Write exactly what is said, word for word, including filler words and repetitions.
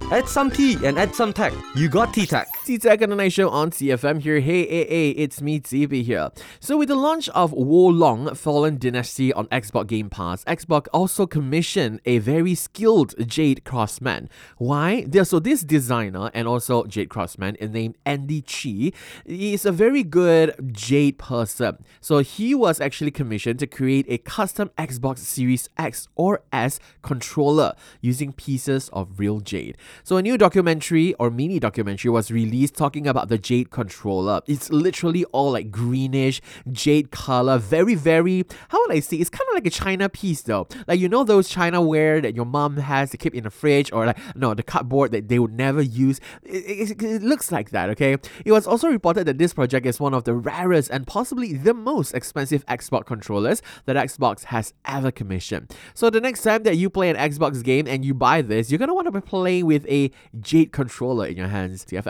Add some tea and add some tech. You got T-Tech. T-Tech and the Night Show on T F M here. Hey, hey, hey, it's me, T B here. So with the launch of Wo Long Fallen Dynasty on Xbox Game Pass, Xbox also commissioned a very skilled Jade craftsman. Why? So this designer and also Jade craftsman named Andy Chi is a very good Jade person. So he was actually commissioned to create a custom Xbox Series X or S controller using pieces of real Jade. So a new documentary or mini documentary was released talking about the Jade controller. It's literally all like greenish Jade color, very very, how would I say, it's kind of like a China piece though. Like, you know those China ware that your mom has to keep in the fridge, or like, no, the cardboard that they would never use. It, it, it looks like that, okay? It was also reported that this project is one of the rarest and possibly the most expensive Xbox controllers that Xbox has ever commissioned. So the next time that you play an Xbox game and you buy this, you're gonna want to be playing with a Jade controller in your hands. T F M.